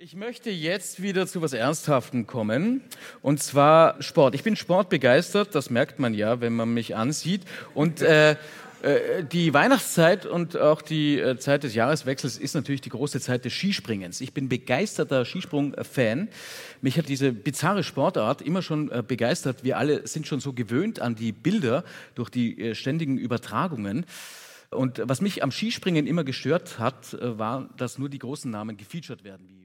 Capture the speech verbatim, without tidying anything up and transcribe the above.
Ich möchte jetzt wieder zu was Ernsthaftem kommen, und zwar Sport. Ich bin sportbegeistert, das merkt man ja, wenn man mich ansieht. Und äh, äh, die Weihnachtszeit und auch die äh, Zeit des Jahreswechsels ist natürlich die große Zeit des Skispringens. Ich bin begeisterter Skisprung-Fan. Mich hat diese bizarre Sportart immer schon äh, begeistert. Wir alle sind schon so gewöhnt an die Bilder durch die äh, ständigen Übertragungen. Und was mich am Skispringen immer gestört hat, äh, war, dass nur die großen Namen gefeatured werden, wie